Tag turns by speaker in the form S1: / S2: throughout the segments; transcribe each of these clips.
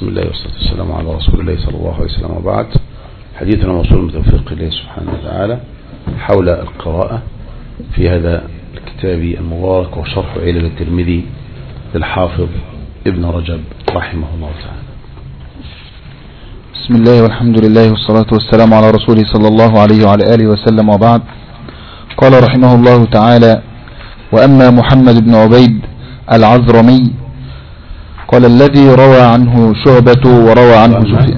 S1: بسم الله والصلاة والسلام على رسول الله صلى الله عليه وسلم، وبعد. حديثنا موصول بتوفيق الله سبحانه وتعالى حول القراءة في هذا الكتاب المبارك وشرح علل الترمذي للحافظ ابن رجب رحمه الله تعالى.
S2: بسم الله والحمد لله والصلاة والسلام على رسوله صلى الله عليه وعلى آله وسلم، وبعد. قال رحمه الله تعالى: وأما محمد بن عبيد العذرمي قال الذي روى عنه شعبة وروى عنه سفيان.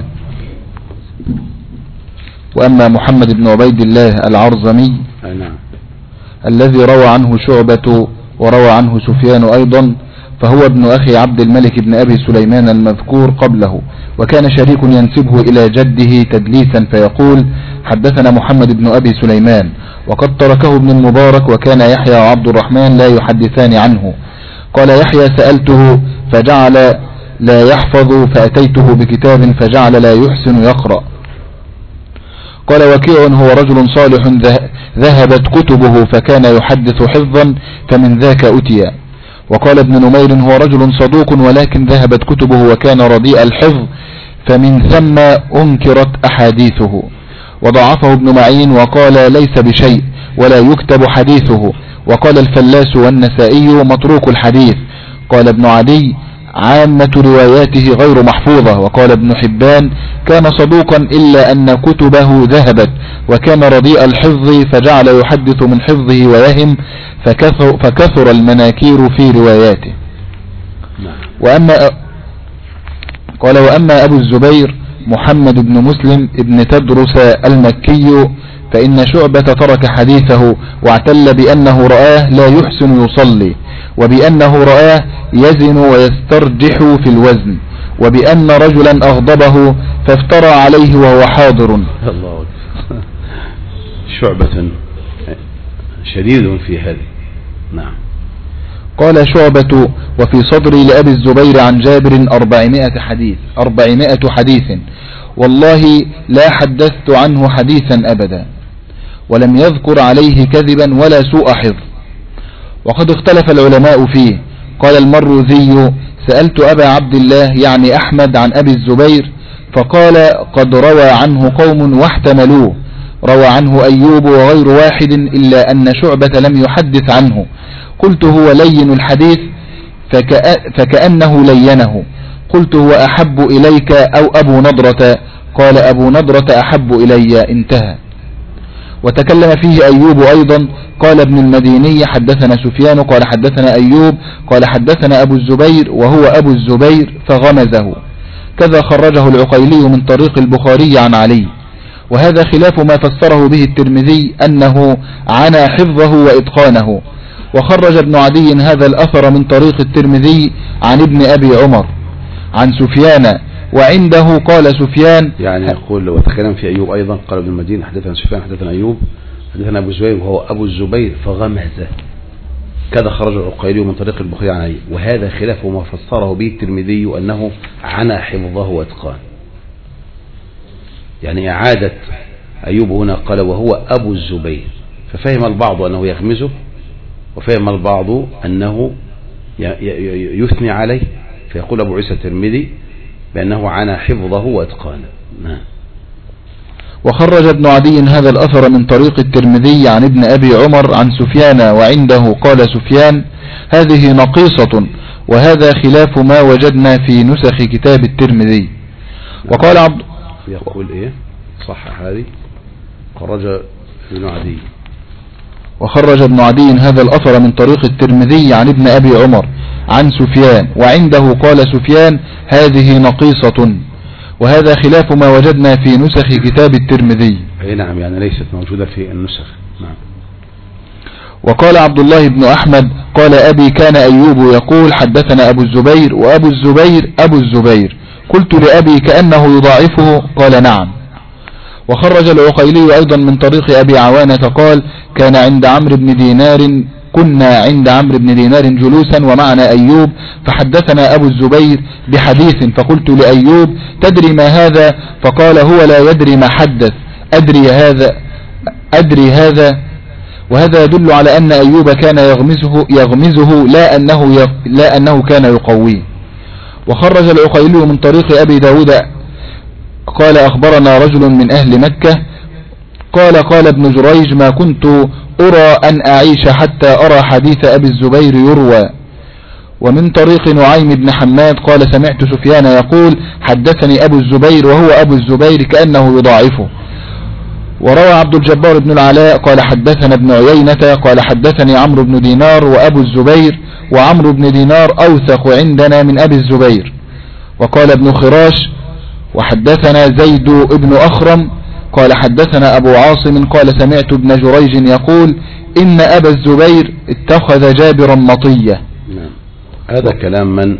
S2: وأما محمد بن عبيد الله العرزمي الذي روى عنه شعبة وروى عنه سفيان أيضا، فهو ابن أخي عبد الملك بن أبي سليمان المذكور قبله، وكان شريك ينسبه إلى جده تدليسا فيقول: حدثنا محمد بن أبي سليمان، وقد تركه ابن المبارك، وكان يحيى وعبد الرحمن لا يحدثان عنه. قال يحيى: سألته فجعل لا يحفظ، فأتيته بكتاب فجعل لا يحسن يقرأ. قال وكيع: هو رجل صالح ذهبت كتبه فكان يحدث حفظا فمن ذاك أتي. وقال ابن نمير: هو رجل صدوق ولكن ذهبت كتبه وكان رديء الحفظ فمن ثم أنكرت أحاديثه. وضعفه ابن معين وقال: ليس بشيء ولا يكتب حديثه. وقال الفلاس والنسائي: متروك الحديث. قال ابن عدي: عامة رواياته غير محفوظة. وقال ابن حبان: كان صدوقا إلا أن كتبه ذهبت وكان رديء الحفظ فجعل يحدث من حفظه ويهم فكثر المناكير في رواياته. وأما أبو الزبير محمد بن مسلم ابن تدرس المكي فإن شعبة ترك حديثه واعتل بأنه رآه لا يحسن يصلي، وبأنه رآه يزن ويسترجح في الوزن، وبأن رجلا أغضبه فافترى عليه وهو حاضر.
S1: الله أكبر. شعبة شديد في هذه. نعم.
S2: قال شعبة: وفي صدري لأبي الزبير عن جابر 400 حديث والله لا حدثت عنه حديثا أبدا، ولم يذكر عليه كذبا ولا سوء حفظ. وقد اختلف العلماء فيه. قال المروذي: سألت أبا عبد الله يعني أحمد عن أبي الزبير فقال: قد روى عنه قوم واحتملوه، روى عنه أيوب وغير واحد إلا أن شعبة لم يحدث عنه. قلت: هو لين الحديث فكأنه لينه. قلت: هو أحب إليك أو أبو نضرة؟ قال: أبو نضرة أحب إلي. انتهى. وتكلم فيه أيوب أيضا. قال ابن المديني: حدثنا سفيان قال حدثنا أيوب قال حدثنا أبو الزبير وهو أبو الزبير فغمزه. كذا خرجه العقيلي من طريق البخاري عن علي، وهذا خلاف ما فسره به الترمذي أنه عنا حفظه وإتقانه. وخرج ابن عدي هذا الأثر من طريق الترمذي عن ابن أبي عمر عن سفيان، وعنده قال سفيان
S1: يعني يقول وتكلم في أيوب أيضا. قال ابن المديني: حدثنا سفيان حدثنا أيوب حدثنا أبو الزبير وهو أبو الزبير فغمزه. كذا خرج العقيلي من طريق البخاري عن علي، وهذا خلاف ما فسره به الترمذي أنه عنا حفظه واتقان. يعني إعادة أيوب هنا قال وهو أبو الزبير، ففهم البعض أنه يغمزه، وفهم البعض أنه يثني عليه، فيقول أبو عيسى الترمذي بأنه عنا حفظه واتقانه.
S2: وخرج ابن عدي هذا الأثر من طريق الترمذي عن ابن أبي عمر عن سفيان، وعنده قال سفيان: هذه نقيصة، وهذا خلاف ما وجدنا في نسخ كتاب الترمذي. وقال عبد
S1: يقول إيه صح هذه خرج ابن عدي.
S2: وخرج ابن عدي هذا الأثر من طريق الترمذي عن ابن أبي عمر عن سفيان، وعنده قال سفيان: هذه نقيصة، وهذا خلاف ما وجدنا في نسخ كتاب الترمذي.
S1: أي نعم، يعني ليست موجودة في النسخ. نعم.
S2: وقال عبد الله بن أحمد: قال أبي: كان أيوب يقول حدثنا أبو الزبير وأبو الزبير أبو الزبير. قلت لأبي: كأنه يضاعفه؟ قال: نعم. وخرج العقيلي أيضا من طريق أبي عوانة قال: كنا عند عمرو بن دينار جلوسا ومعنا أيوب، فحدثنا أبو الزبير بحديث، فقلت لأيوب: تدري ما هذا؟ فقال: هو لا يدري ما حدث. أدري هذا. وهذا يدل على أن أيوب كان يغمزه لا أنه كان يقويه. وخرج العقيلي من طريق أبي داود قال أخبرنا رجل من أهل مكة قال ابن جريج ما كنت أرى أن أعيش حتى أرى حديث أبي الزبير يروى. ومن طريق نعيم بن حماد قال سمعت سفيان يقول حدثني أبو الزبير وهو أبو الزبير كأنه يضاعفه. وروى عبد الجبار بن العلاء قال حدثنا ابن عيينة قال حدثني عمرو بن دينار وأبو الزبير وعمرو بن دينار أوثق عندنا من أبي الزبير. وقال ابن خراش وحدثنا زيد بن أخرم قال حدثنا أبو عاصم قال سمعت ابن جريج يقول إن أبا الزبير اتخذ جابرا مطية.
S1: نعم. هذا كلام من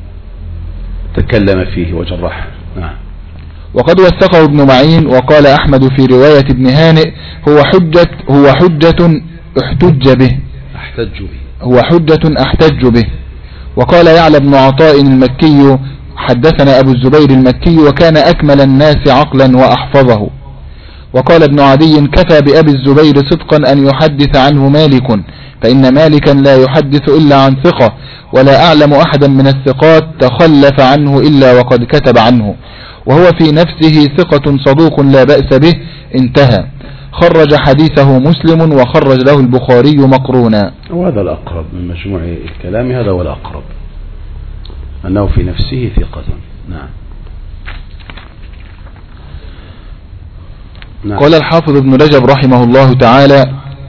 S1: تكلم فيه وجرحه. نعم.
S2: وقد وثقه ابن معين وقال أحمد في رواية ابن هانئ هو حجة أحتج به. وقال يعلى بن عطاء المكي حدثنا أبو الزبير المكي وكان أكمل الناس عقلا وأحفظه. وقال ابن عدي كفى بأبي الزبير صدقا أن يحدث عنه مالك فإن مالكا لا يحدث إلا عن ثقة ولا أعلم أحدا من الثقات تخلف عنه إلا وقد كتب عنه وهو في نفسه ثقة صدوق لا بأس به. انتهى. خرج حديثه مسلم وخرج له البخاري مقرونا.
S1: وهذا الأقرب من مجموع الكلام. هذا هو الأقرب أنه في نفسه ثقة. نعم. نعم.
S2: قال الحافظ ابن رجب رحمه الله تعالى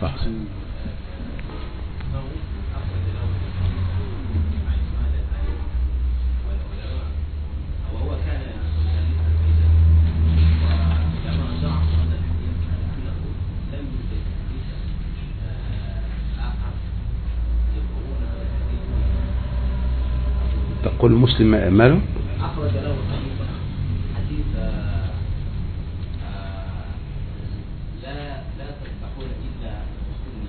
S1: تقول مسلم ماله
S3: أخرج له حديث لا تفتحون إلا مسلمين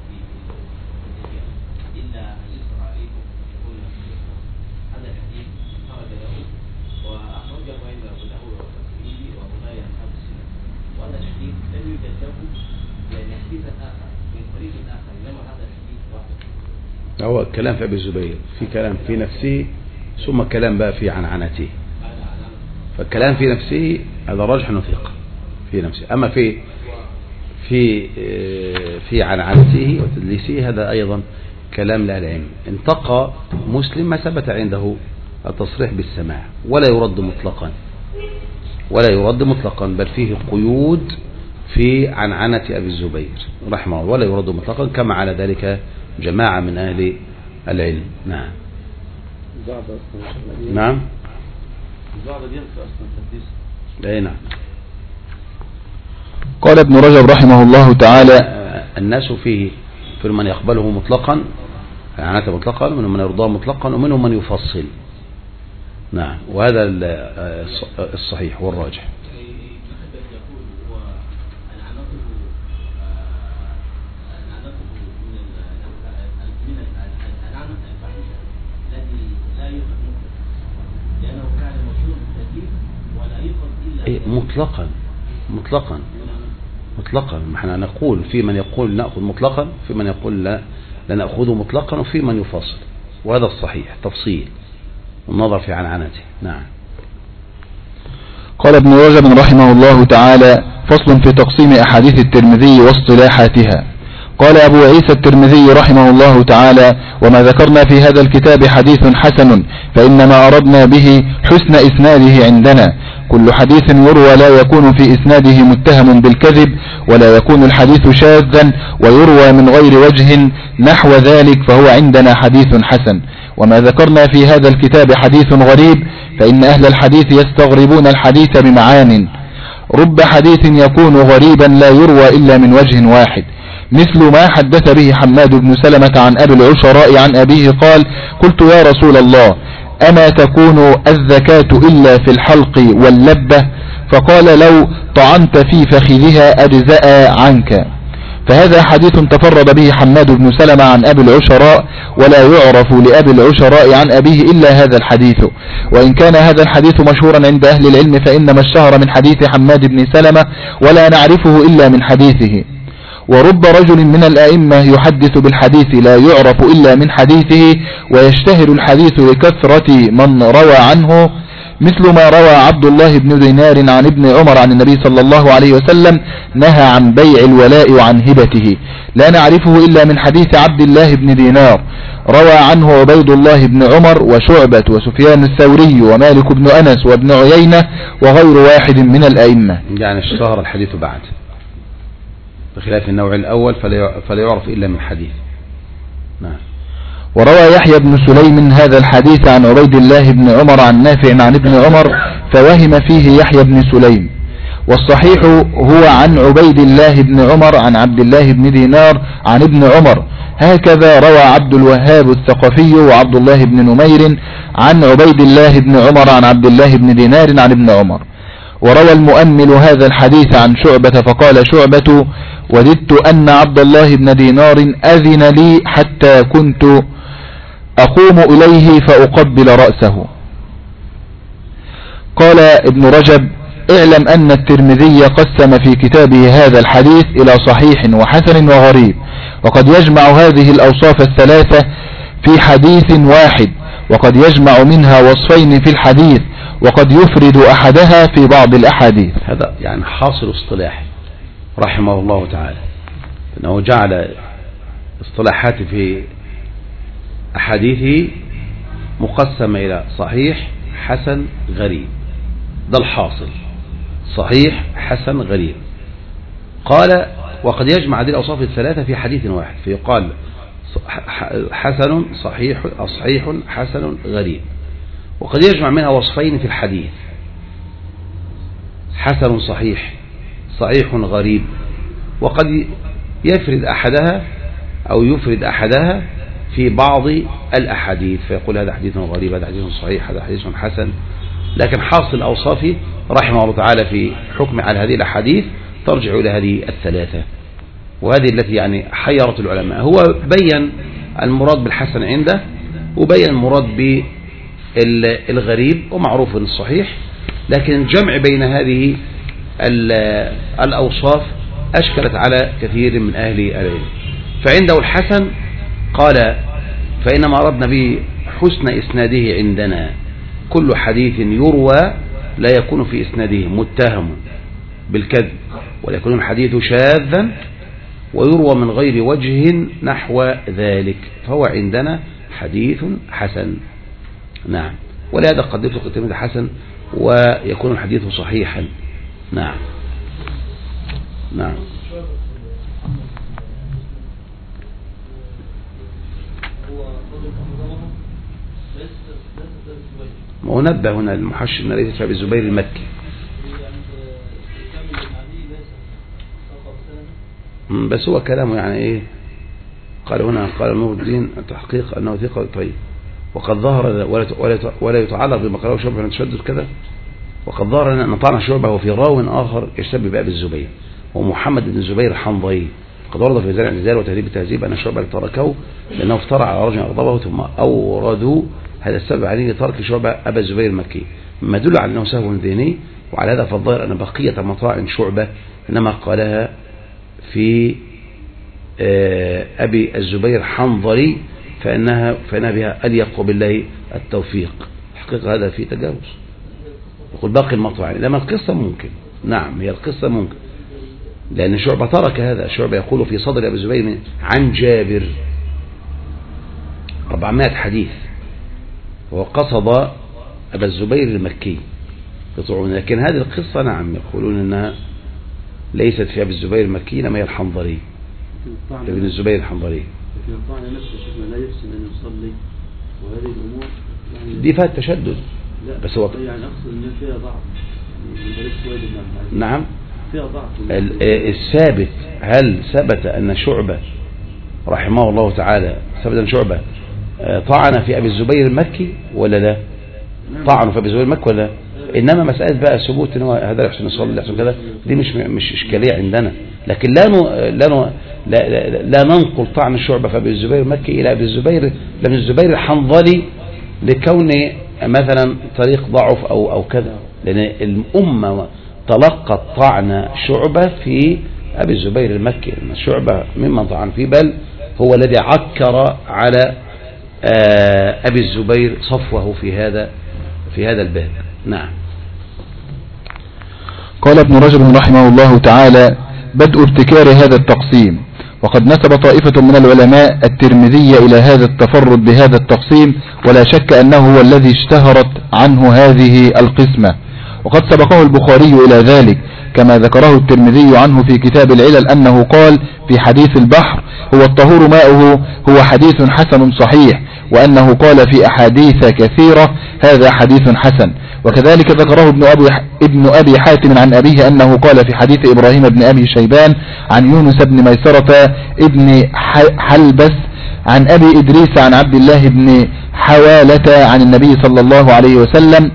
S3: إلا أن يسر عليكم يكون هذا الحديث خرج له وأخرجه أيضا أبو داود والترمذي وأبو داود أصحاب السنن. وهذا الحديث لم يوجد له يعني حديثا آخر من طريق آخر إنما هذا الحديث واحد.
S1: هو الكلام في أبي الزبير في كلام في نفسه ثم كلام بقى في عنعنته. فالكلام في نفسه هذا راجح انه ثقة في نفسه. اما في عنعنته وتدليسه هذا ايضا كلام لا العلم. انتقى مسلم ما ثبت عنده التصريح بالسماع ولا يرد مطلقا بل فيه قيود في عنعنة ابي الزبير رحمه الله ولا يرد مطلقا كما على ذلك جماعة من اهل العلم. نعم. نعم. نعم.
S2: قال ابن رجب رحمه الله تعالى
S1: الناس فيه في من يقبله مطلقا عناته مطلقا ومنهم من يرضاه مطلقا ومنهم من يفصل. نعم. وهذا الصحيح والراجح. مطلقا احنا نقول في من يقول نأخذ مطلقا في من يقول لا نأخذه مطلقا وفي من يفصل وهذا الصحيح تفصيل والنظر في عنعنته. نعم.
S2: قال ابن رجب رحمه الله تعالى فصل في تقسيم أحاديث الترمذي واصطلاحاتها. قال أبو عيسى الترمذي رحمه الله تعالى وما ذكرنا في هذا الكتاب حديث حسن فإنما أردنا به حسن إسناده عندنا. كل حديث يروى لا يكون في إسناده متهم بالكذب ولا يكون الحديث شاذا ويروى من غير وجه نحو ذلك فهو عندنا حديث حسن. وما ذكرنا في هذا الكتاب حديث غريب فإن أهل الحديث يستغربون الحديث بمعان رب حديث يكون غريبا لا يروى إلا من وجه واحد مثل ما حدث به حماد بن سلمة عن أبي العشراء عن أبيه قال قلت يا رسول الله أما تكون الزكاة إلا في الحلق واللبة فقال لو طعنت في فخذها أجزاء عنك. فهذا حديث تفرد به حماد بن سلمة عن أبي العشراء ولا يعرف لأبي العشراء عن أبيه إلا هذا الحديث. وإن كان هذا الحديث مشهورا عند أهل العلم فإنما اشتهر من حديث حماد بن سلمة ولا نعرفه إلا من حديثه. ورب رجل من الأئمة يحدث بالحديث لا يعرف إلا من حديثه ويشتهر الحديث لكثرة من روى عنه، مثل ما روى عبد الله بن دينار عن ابن عمر عن النبي صلى الله عليه وسلم نهى عن بيع الولاء وعن هبته، لا نعرفه إلا من حديث عبد الله بن دينار، روى عنه عبيد الله بن عمر وشعبة وسفيان الثوري ومالك بن أنس وابن عيينة وغير واحد من الأئمة.
S1: يعني اشتهر الحديث بعد، بخلاف النوع الأول فلا يعرف إلا من حديث. نعم.
S2: وروى يحيى بن سليم هذا الحديث عن عبيد الله بن عمر عن نافع عن ابن عمر فوهم فيه يحيى بن سليم، والصحيح هو عن عبيد الله بن عمر عن عبد الله بن دينار عن ابن عمر، هكذا روى عبد الوهاب الثقفي وعبد الله بن نمير عن عبيد الله بن عمر عن عبد الله بن دينار عن ابن عمر. وروى المؤمل هذا الحديث عن شعبة فقال شعبة وددت أن عبد الله بن دينار أذن لي حتى كنت أقوم إليه فأقبل رأسه. قال ابن رجب اعلم أن الترمذي قسم في كتابه هذا الحديث إلى صحيح وحسن وغريب، وقد يجمع هذه الأوصاف الثلاثة في حديث واحد، وقد يجمع منها وصفين في الحديث، وقد يفرد أحدها في بعض الأحاديث.
S1: هذا يعني حاصل اصطلاح رحمه الله تعالى، أنه جعل اصطلاحات في أحاديثه مقسمة إلى صحيح حسن غريب، ده الحاصل، صحيح حسن غريب. قال وقد يجمع هذه الأوصاف الثلاثة في حديث واحد فيقال حسن صحيح حسن غريب، وقد يجمع منها وصفين في الحديث حسن صحيح غريب، وقد يفرد أحدها أو يفرد أحدها في بعض الأحاديث فيقول هذا حديث غريب، هذا حديث صحيح، هذا حديث حسن. لكن حاصل أوصافه رحمه الله تعالى في حكم على هذه الأحاديث ترجع إلى هذه الثلاثة، وهذه التي يعني حيرت العلماء. هو بين المراد بالحسن عنده، وبين المراد بالغريب، ومعروف الصحيح، لكن الجمع بين هذه الأوصاف أشكلت على كثير من أهل العلم. فعنده الحسن قال فإنما أردنا به حسن إسناده عندنا، كل حديث يروى لا يكون في إسناده متهم بالكذب ولا يكون الحديث شاذا ويروى من غير وجه نحو ذلك، فهو عندنا حديث حسن. نعم. ولهذا قدمت قدمة حسن ويكون الحديث صحيحا. نعم. نعم. ونبه هنا المحشر أن ليس في الزبير المكي، بس هو كلامه يعني ايه، قال هنا قال نور الدين التحقيق أنه ثقة. طيب وقد ظهر ولا يتعلق بما قاله شعبة من تشدد كذا، وقد ظهر أن طعن شعبة وفي راو آخر يشتبه بأبي الزبير ومحمد بن الزبير الحنظلي، قد ورد في زرع النزال وتهذيب التهذيب أن شعبة تركه لأنه افترى على رجل أغضبه، ثم أوردوا هذا السبب عليه لترك شعبة أبا الزبير المكي، مما يدل على أنه سهو ذهني. وعلى هذا فالظاهر أن بقية مطاعن شعبة إنما قالها في أبي الزبير حنظلي فإنها بها أليق بالله التوفيق. حقيقة هذا في تجاوز، يقول باقي المطاعن، لما القصة ممكن، نعم هي القصة ممكن، لأن شعبة ترك هذا. شعبة يقول في صدر أبي الزبير عن جابر 400 حديث، وقصد أبا الزبير المكي، لكن هذه القصة نعم يقولون أنها ليست في أبي الزبير المكي، إنما هي الحنظلي، ابن الزبير الحنظلي.
S3: لا يحسن أن يصلي وهذه الأمور يعني
S1: دي فيها التشدد، بس هو
S3: يعني أقصد أن فيها ضعف.
S1: نعم
S3: فيها ضعف.
S1: الثابت، هل ثبت أن شعبة رحمه الله تعالى ثبت أن شعبة طعن في أبي الزبير المكي ولا لا؟ طعنوا في أبي الزبير المكي ولا لا؟ إنما مسألة بقى ثبوت إن هذا يحسن يصلي يحسن كذا، دي مش إشكالية عندنا، لكن لا ننقل طعن الشعبة في أبي الزبير المكي إلى أبي الزبير الحنظلي لكون مثلا طريق ضعف أو كذا، لأن الأمة تلقت طعن شعبة في أبي الزبير المكي، شعبة ممن طعن فيه، بل هو الذي عكر على أبي الزبير صفوه في هذا الباب. نعم.
S2: قال ابن رجب رحمه الله تعالى: بدء ابتكار هذا التقسيم. وقد نسب طائفة من العلماء الترمذي إلى هذا التفرد بهذا التقسيم، ولا شك أنه هو الذي اشتهرت عنه هذه القسمة، وقد سبقه البخاري إلى ذلك، كما ذكره الترمذي عنه في كتاب العلل أنه قال في حديث البحر: هو الطهور ماؤه، هو حديث حسن صحيح، وأنه قال في أحاديث كثيرة: هذا حديث حسن. وكذلك ذكره ابن أبي حاتم عن أبيه أنه قال في حديث إبراهيم بن أبي شيبان عن يونس بن ميسرة ابن حلبس عن أبي إدريس عن عبد الله بن حوالة عن النبي صلى الله عليه وسلم: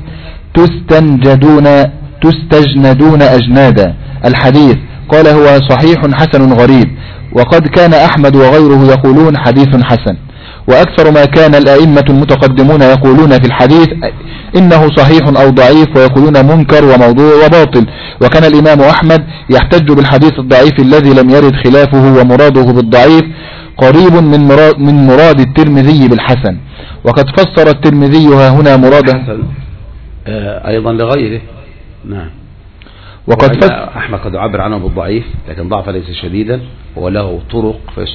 S2: تستجندون أجنادا. الحديث قال: هو صحيح حسن غريب. وقد كان أحمد وغيره يقولون حديث حسن. وأكثر ما كان الأئمة المتقدمون يقولون في الحديث إنه صحيح أو ضعيف، ويقولون منكر وموضوع وباطل. وكان الإمام أحمد يحتج بالحديث الضعيف الذي لم يرد خلافه، ومراده بالضعيف قريب من مراد الترمذي بالحسن. وقد فسر الترمذي ها هنا مراده
S1: أيضا لغيره. نعم. وقد أحمد قد عبر عنه بالضعيف، لكن ضعف ليس شديدا، وله طرق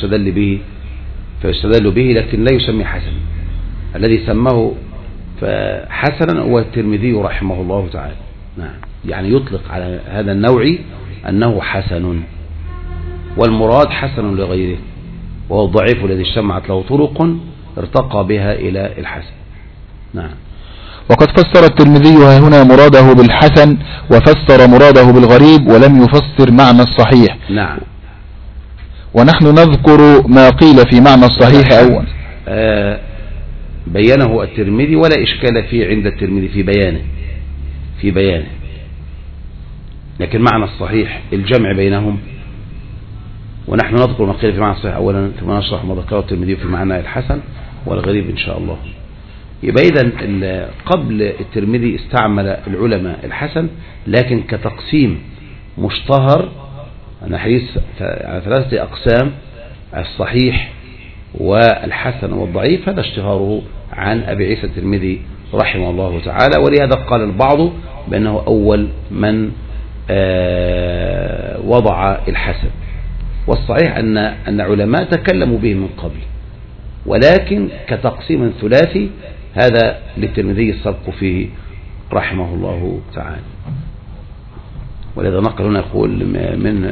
S1: فيستدل به لكن لا يسمي حسن. الذي سماه فحسنا هو الترمذي رحمه الله تعالى. نعم. يعني يطلق على هذا النوع أنه حسن، والمراد حسن لغيره، وهو الضعيف الذي اجتمعت له طرق ارتقى بها إلى الحسن. نعم.
S2: وقد فسر الترمذي ها هنا مراده بالحسن، وفسر مراده بالغريب، ولم يفسر معنى الصحيح.
S1: نعم.
S2: ونحن نذكر ما قيل في معنى الصحيح أولا.
S1: بينه الترمذي ولا إشكال فيه عند الترمذي في بيانه، لكن معنى الصحيح الجمع بينهم. ونحن نذكر ما قيل في معنى الصحيح أولا، ثم نشرح ما ذكره الترمذي في معنى الحسن والغريب إن شاء الله. يبقى إذن قبل الترمذي استعمل العلماء الحسن، لكن كتقسيم مشتهر أن حديث على 3 أقسام: الصحيح والحسن والضعيف. هذا اشتهاره عن أبي عيسى الترمذي رحمه الله تعالى. ولهذا قال البعض بأنه أول من وضع الحسن. والصحيح أن علماء تكلموا به من قبل، ولكن كتقسيم ثلاثي هذا للترمذي السبق فيه رحمه الله تعالى. ولذا نقل هنا يقول من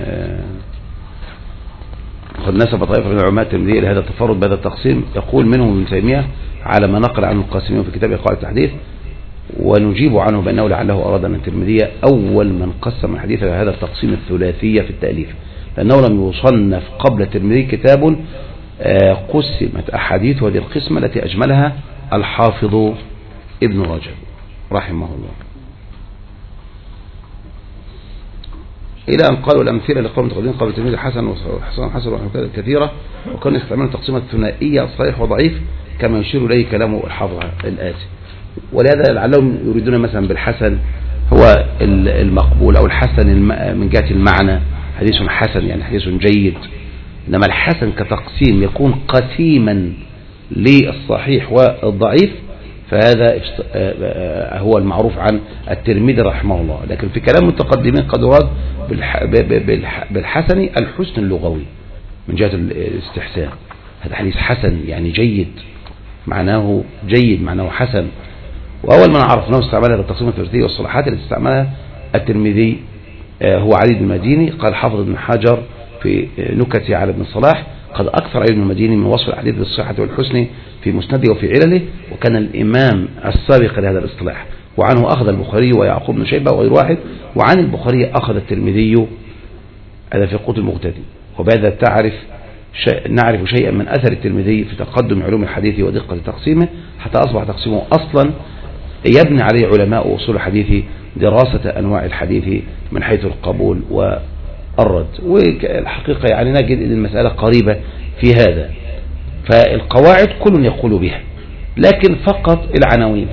S1: قد نسب طائفة من علماء الترمذي إلى هذا التفرد بهذا التقسيم، يقول منهم ابن تيمية على ما نقل عنه القاسمين في كتابه قواعد التحديث، ونجيب عنه بأنه لعله أراد أن الترمذي أول من قسم الحديث إلى هذا التقسيم الثلاثية في التأليف، لأنه لم يصنف قبل الترمذي كتاب قسمت أحاديث هذه القسمة التي أجملها الحافظ ابن رجب رحمه الله. إلى أن قالوا الأمثلة لقوم متقدمين قبل الترمذي حسن وحسن كثيرة، وكانوا يستعملون تقسيمات ثنائية صحيح وضعيف، كما يشير إليه كلام الحافظ الآتي. ولهذا لعلهم يريدون مثلا بالحسن هو المقبول أو الحسن من جهة المعنى، حديث حسن يعني حديث جيد. إنما الحسن كتقسيم يكون قسيما للصحيح والضعيف، فهذا هو المعروف عن الترمذي رحمه الله. لكن في كلام المتقدمين قد يراد بالحسن الحسن اللغوي من جهة الاستحسان. هذا حديث حسن يعني جيد، معناه جيد، معناه حسن. وأول من عرفناه استعمال هذا التقسيم الثلاثي والصلاحات التي استعملها الترمذي هو علي بن المديني. قال حافظ ابن حجر في نكته على ابن صلاح: قد أكثر علي بن المديني من وصف الحديث بالصحة والحسن في مسنده وفي علله، وكان الإمام السابق لهذا الاصطلاح. وعنه أخذ البخاري ويعقوب بن شيبة وغير واحد، وعن البخاري أخذ الترمذي هذا في قوت المقتدي. وبهذا نعرف شيئا من أثر الترمذي في تقدم علوم الحديث ودقة تقسيمه، حتى أصبح تقسيمه أصلا يبني عليه علماء أصول الحديث دراسة أنواع الحديث من حيث القبول والرد. والحقيقة يعني نجد أن المسألة قريبة في هذا، فالقواعد كل يقول بها، لكن فقط العناوين.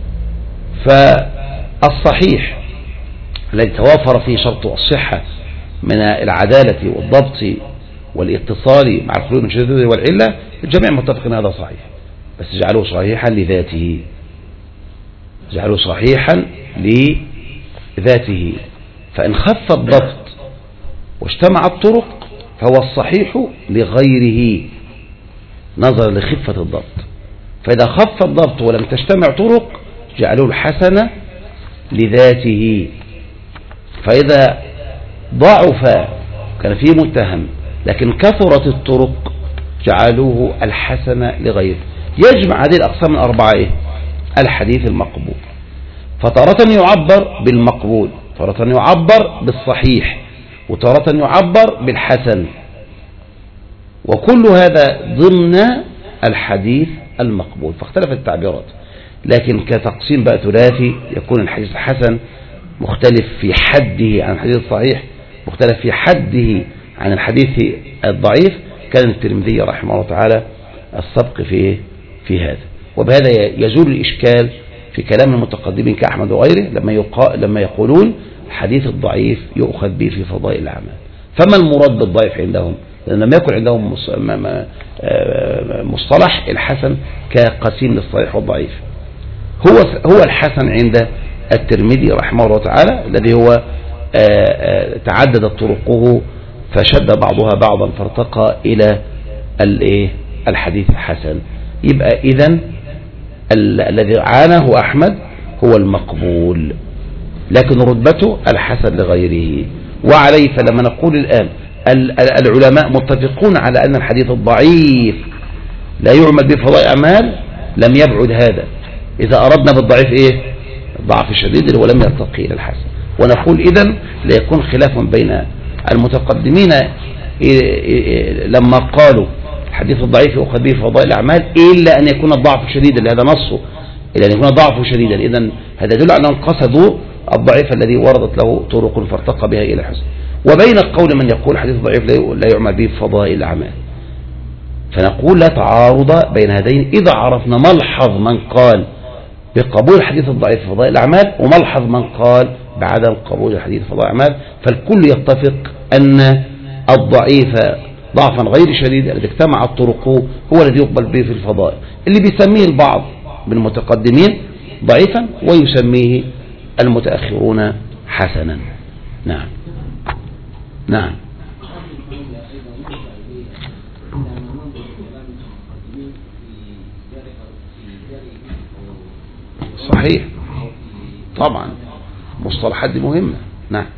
S1: فالصحيح الذي توافر فيه شرط الصحة من العدالة والضبط والاتصال مع الخلود من شدة والعلة، الجميع متفقين هذا صحيح، بس جعلوه صحيحا لذاته، جعلوه صحيحا لذاته. فإن خف الضبط واجتمع الطرق فهو الصحيح لغيره نظرا لخفة الضبط. فإذا خف الضبط ولم تجتمع طرق جعلوه الحسن لذاته. فإذا ضعف كان فيه متهم لكن كثرت الطرق جعلوه الحسن لغيره. يجمع هذه الأقسام الأربعة الحديث المقبول. فتارة يعبر بالمقبول، تارة يعبر بالصحيح، وتارة يعبر بالحسن، وكل هذا ضمن الحديث المقبول. فاختلفت التعبيرات، لكن كتقسيم بقى ثلاثي يكون الحديث الحسن مختلف في حده عن الحديث الصحيح، مختلف في حده عن الحديث الضعيف. كان الترمذي رحمه الله تعالى السبق في هذا. وبهذا يزول الإشكال في كلام المتقدمين كأحمد وغيره لما يقولون الحديث الضعيف يؤخذ به في فضائل الأعمال. فما المراد بالضعيف عندهم؟ لأن لم يكن عندهم مصطلح الحسن كقسيم للصحيح والضعيف. هو الحسن عند الترمذي رحمه الله تعالى الذي هو تعددت طرقه فشد بعضها بعضا فارتقى إلى الحديث الحسن. يبقى إذن الذي عانه أحمد هو المقبول، لكن رتبته الحسن لغيره. وعليه فلما نقول الآن العلماء متفقون على أن الحديث الضعيف لا يعمل به فضائل أعمال، لم يبعد هذا. إذا أردنا بالضعيف الضعف الشديد اللي هو لم يرتقي إلى الحسن. ونقول إذن لا يكون خلاف بين المتقدمين لما قالوا الحديث الضعيف يؤخذ به فضائل الأعمال إلا أن يكون الضعف شديدا، لهذا نصه إلا أن يكون ضعفه شديدا. إذن هذا يدل على أنهم قصدوا الضعيف الذي وردت له طرق فارتقى بها إلى الحسن. وبين قول من يقول الحديث الضعيف لا يعمل به فضائل الأعمال. فنقول لا تعارض بين هذين إذا عرفنا ملحظ من قال بقبول الحديث الضعيف في فضائل الأعمال وملحظ من قال بعدم قبول الحديث في فضائل الأعمال. فالكل يتفق أن الضعيف ضعفا غير شديد الذي اجتمعت طرقه هو الذي يقبل به في الفضائل، اللي بيسميه البعض من المتقدمين ضعيفا ويسميه المتأخرون حسنا. نعم نعم صحيح طبعا، مصطلحات دي مهمة. نعم